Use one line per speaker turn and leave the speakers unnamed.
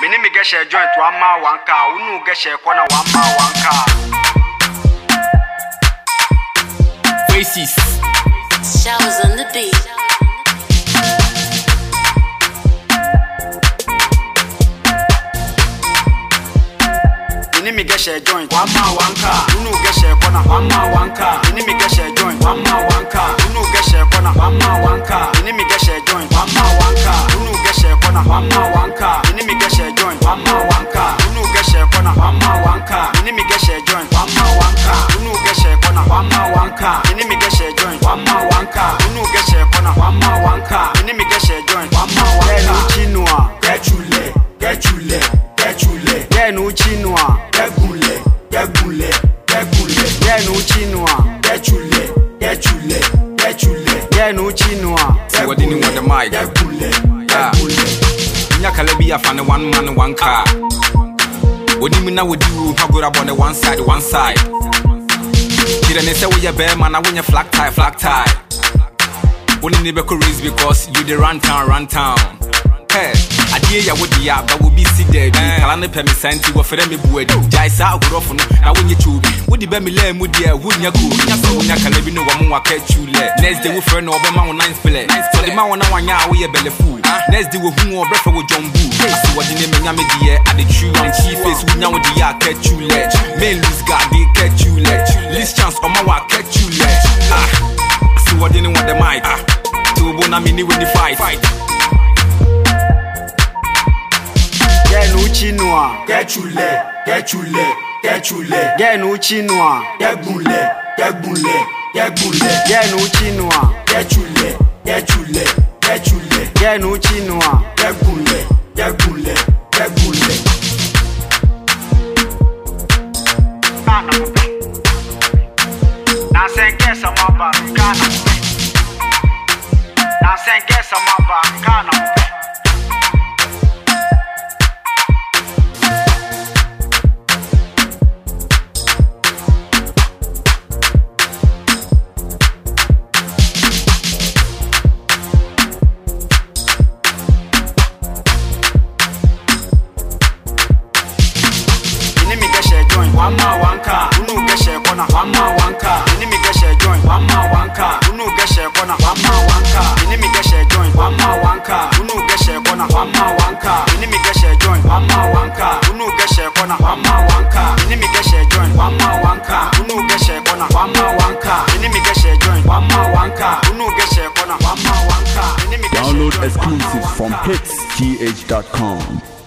Mini me get share joint 1 ma 1 car. Unu get share corner 1 ma 1 car.
Faces.
Showers on the beat.
Mini me get share joint 1 ma 1 car. Unu get share corner 1 ma 1 car. Mini me get share joint 1 ma 1 car. Unu get share corner 1 ma 1 car. Mini me get share joint 1 ma 1 car. Unu get share corner 1 ma 1 car. Mini me get share joint 1 ma 1 car. Unu get share corner 1 ma 1 car. Mini me get share joint 1 ma 1 car. Unu get share corner 1 ma 1 car. Mini me get share joint 1 ma 1 car. Unu get share corner 1 ma 1 car. Mini me get share joint 1 ma 1 car. Chinua get chule get no chinua get gule get no chinua get chule get no chinua.
See what didn't want the mic. Nyakale be a fan 1 man 1 car. What do you mean now with you? How good up on the one side. Didn't say we a bear man, I win your flag tie. Only never could raise because you the run town. Hey, I dear ya would be up, but will be sit there. Kalana Pemi Santi were for them wood. Jaisa would often. I win you too. Would the Bemi Lamb would dear, wouldn't you go? Yakalabi no one catch you let. Next day, we friend or Bema on 9th fillet. So the man on ya, we a belly food. Next day, we who or breath with John Boo. So what the name of dear at the true and chief face would now the ya catch you let. May lose God, they catch you let. Least chance on my catch you let. So what didn't want the mic. To Bonamini with the fight.
Get no chinua
get chule
get no chinua
get gule
get no chinua
get chule
get no chinua
get gule
na senke sama ba kana na senke sama ba kana. One ma 1 car, unu get share corner 1 ma 1 car. Ini me get share joint 1 ma 1 car. Unu get share corner 1 ma 1 car. Ini me get share joint 1 ma 1 car. Unu get share corner 1 ma 1 car. Ini me get share joint 1 ma 1 car. Unu get share corner 1 ma 1 car. Ini me get share joint 1 ma 1 car. Unu get share corner 1 ma 1 car. Ini me get share joint 1 ma 1 car. Unu get share corner 1 ma 1 car.
Download exclusives from hitsgh.com.